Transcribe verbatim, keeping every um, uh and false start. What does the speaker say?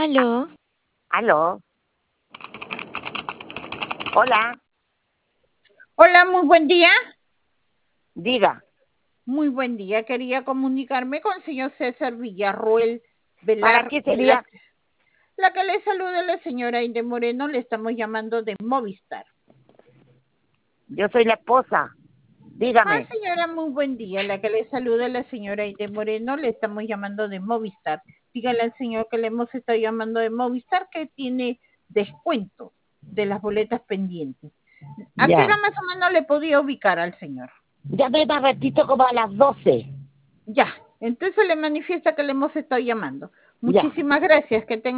Aló. Aló. Hola. Hola, muy buen día. Diga. Muy buen día. Quería comunicarme con el señor César Villarroel Velar. ¿Para qué sería? La, la que le saluda la señora Inde Moreno, le estamos llamando de Movistar. Yo soy la esposa. Dígame. Ah, señora, muy buen día. La que le saluda la señora Inde Moreno, le estamos llamando de Movistar. Dígale al señor que le hemos estado llamando de Movistar que tiene descuento de las boletas pendientes. ¿A Ya. qué hora más o menos le podía ubicar al señor? Llame más ratito como a las doce. Ya, entonces le manifiesta que le hemos estado llamando. Ya. Muchísimas gracias, que tenga